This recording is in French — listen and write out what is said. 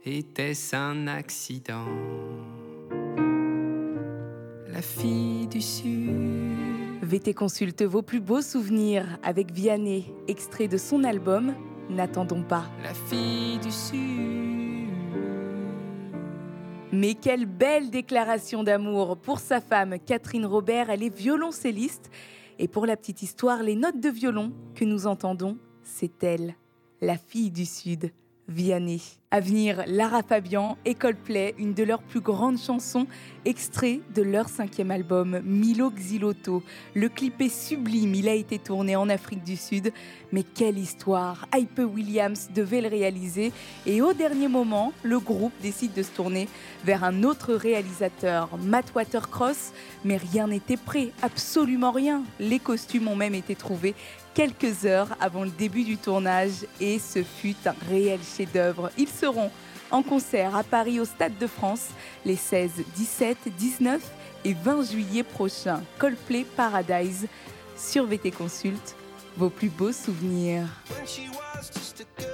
Était-ce un accident? La fille du Sud. VT consulte vos plus beaux souvenirs avec Vianney, extrait de son album N'attendons pas. La fille du Sud. Mais quelle belle déclaration d'amour pour sa femme Catherine Robert, elle est violoncelliste. Et pour la petite histoire, les notes de violon que nous entendons, c'est elle, la fille du Sud, Vianney. À venir, Lara Fabian et Coldplay, une de leurs plus grandes chansons, extrait de leur 5e album, Milo Xyloto. Le clip est sublime, il a été tourné en Afrique du Sud. Mais quelle histoire! Hype Williams devait le réaliser et au dernier moment, le groupe décide de se tourner vers un autre réalisateur, Matt Watercross. Mais rien n'était prêt, absolument rien. Les costumes ont même été trouvés quelques heures avant le début du tournage et ce fut un réel chef-d'œuvre. Ils seront en concert à Paris au Stade de France les 16, 17, 19 et 20 juillet prochains. Coldplay Paradise sur VT Consulte, vos plus beaux souvenirs.